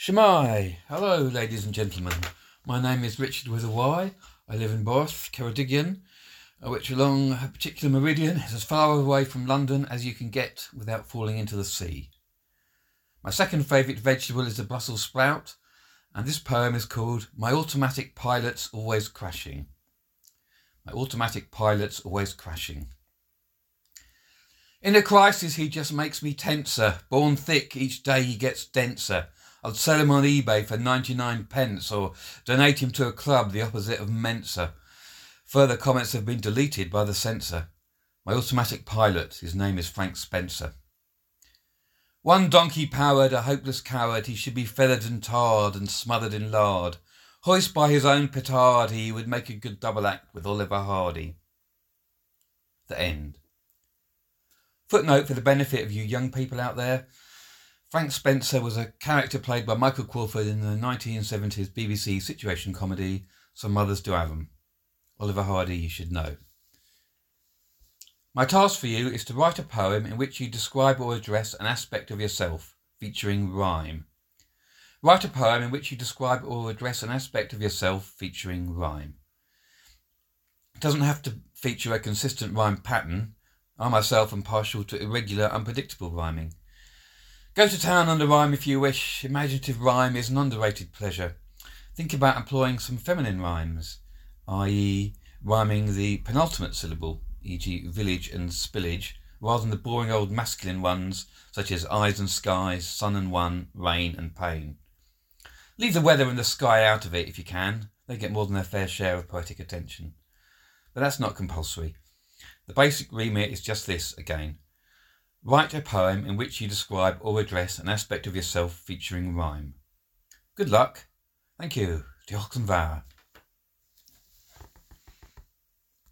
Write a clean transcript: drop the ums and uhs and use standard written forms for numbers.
Shemai. Hello, ladies and gentlemen. My name is Richard with a Y. I live in Borth, Ceredigion, which along a particular meridian is as far away from London as you can get without falling into the sea. My second favourite vegetable is the Brussels sprout, and this poem is called My Automatic Pilot's Always Crashing. My automatic pilot's always crashing. In a crisis he just makes me tenser, born thick, each day he gets denser. I'd sell him on eBay for 99 pence or donate him to a club the opposite of Mensa. Further comments have been deleted by the censor. My automatic pilot, his name is Frank Spencer. One donkey-powered, a hopeless coward, he should be feathered and tarred and smothered in lard. Hoist by his own petard, he would make a good double act with Oliver Hardy. The end. Footnote for the benefit of you young people out there. Frank Spencer was a character played by Michael Crawford in the 1970s BBC situation comedy Some Mothers Do Have 'Em. Oliver Hardy, you should know. My task for you is to write a poem in which you describe or address an aspect of yourself, featuring rhyme. Write a poem in which you describe or address an aspect of yourself, featuring rhyme. It doesn't have to feature a consistent rhyme pattern. I myself am partial to irregular, unpredictable rhyming. Go to town on the rhyme if you wish. Imaginative rhyme is an underrated pleasure. Think about employing some feminine rhymes, i.e. rhyming the penultimate syllable, e.g. village and spillage, rather than the boring old masculine ones such as eyes and skies, sun and one, rain and pain. Leave the weather and the sky out of it if you can. They get more than their fair share of poetic attention. But that's not compulsory. The basic remit is just this again. Write a poem in which you describe or address an aspect of yourself featuring rhyme. Good luck. Thank you. Diolch yn fawr.